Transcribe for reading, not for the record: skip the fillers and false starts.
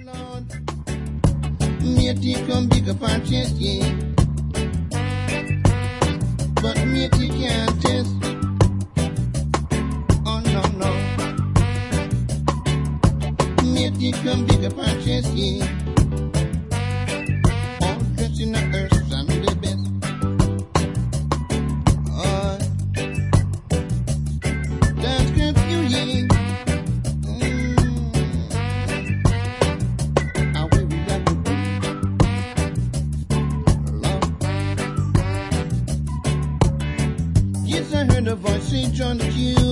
Lord, me come big up and chest, yeah. But me can't test. Oh no, no. Me come big up and chest, yeah. All dressed in the earth, I'm the best. Oh, dance curfew, yeah. Yes, I heard a voice say John Q.